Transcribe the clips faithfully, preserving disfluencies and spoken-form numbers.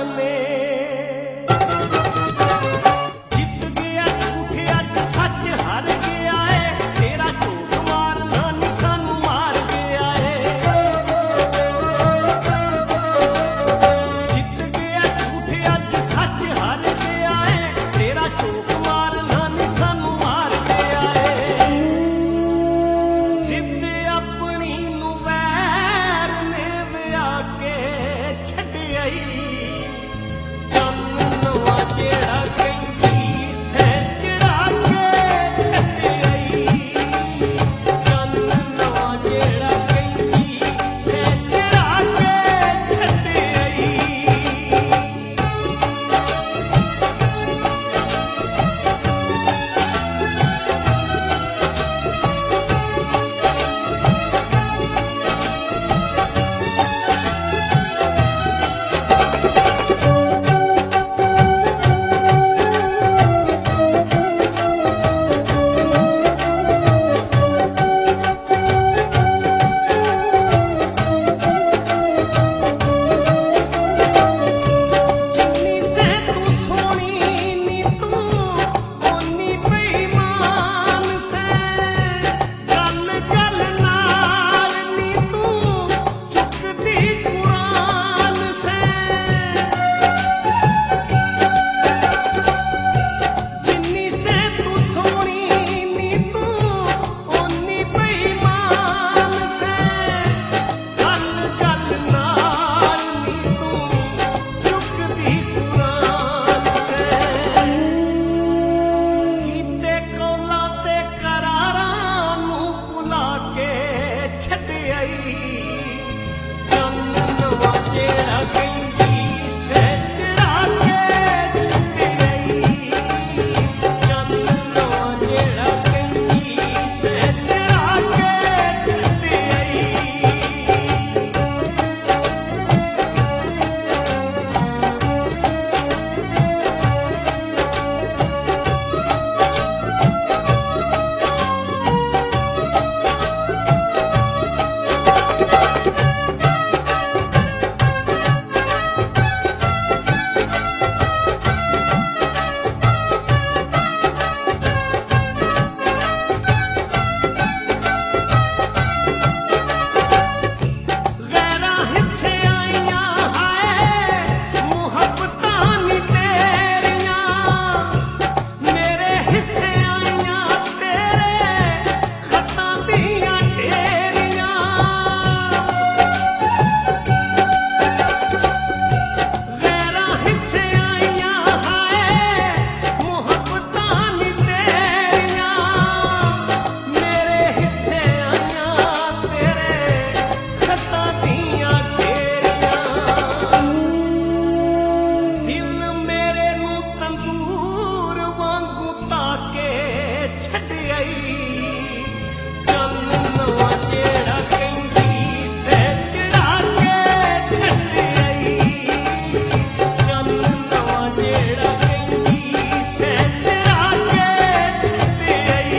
ने जित गया झूठ अज सच हार गया है तेरा झूठ मारना नी सानू मार गया है जित गया झूठ अज सच हार गया है तेरा झूठ मारना नी सानू मार गया है जिद अपनी नू वैर ने विया के छड्ड आई चंन नवा जेड़ा कहंदी सै चढ़ा के छड्ड आई चंन नवा जेड़ा कहंदी सै चढ़ा के छड्ड आई जिन्नी से तू सोनी नी तू ओनी बेईमान से गल गल नाल नी तू चुकदी कुरान से जिन्नी से तू सोनी नी तू ओनी बेईमान से गल गल नाल नी तू चुकदी कुरान से कीते कौलां ते करारां नूं भुला के छड्ड आई चंन नवा जेड़ा कहंदी सै चढ़ा के छड्ड आई चंन नवा जेड़ा कहंदी सै चढ़ा के छड्ड आई गैरां हिस्से आईयां हाय मुहब्बतां नी तेरियां मेरे हिस्से आईयां तेरे खतां दियां ढेरियां गैरां हिस्से आईयां हाय मुहब्बतां नी तेरियां मेरे हिस्से आईयां तेरे खतां दियां ढेरियां दिल मेरे नूं तंदूर वांगू ताके छड्ड आई चंन नवा जेड़ा कहंदी सै चढ़ा के छड्ड आई चंन नवा जेड़ा कहंदी सै चढ़ा के छड्ड आई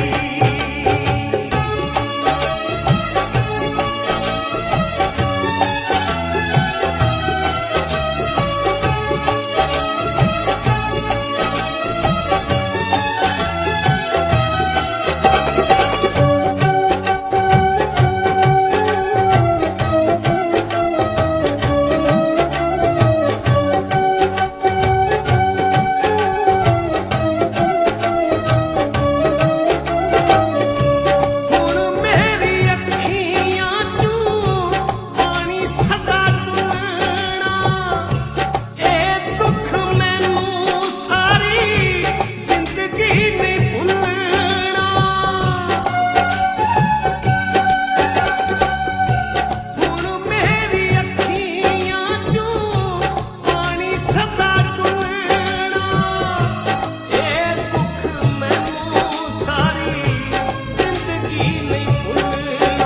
हुण मेरी अखियां चों पानी सदा तुलना ए दुख मैनू सारी जिंदगी नहीं भुलना हुण मेरी अखियां चों पानी सदा तुलना ए दुख मैनू सारी जिंदगी नहीं भुलना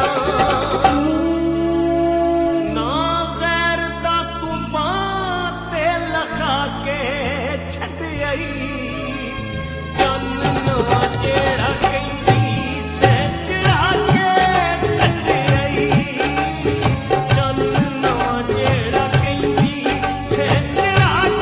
ना गैर दा तू बां ते लगा के छड्ड आई चंन नवा जेड़ा कहंदी सै चढ़ा के छड्ड आई चंन नवा जेड़ा कहंदी सै चढ़ा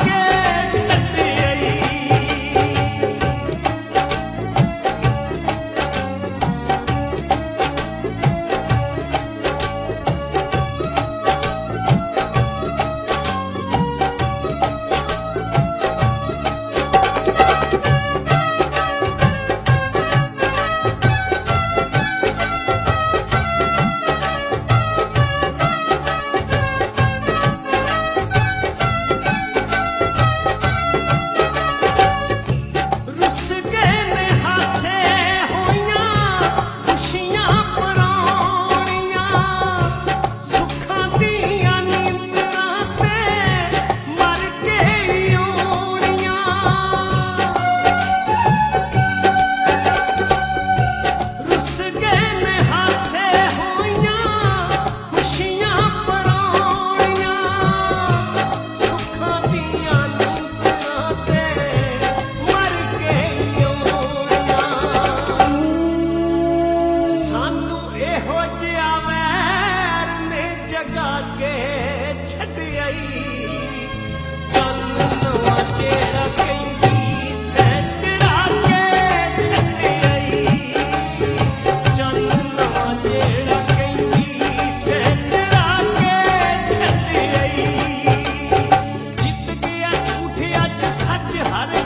ਸੱਚ ਹਾਰ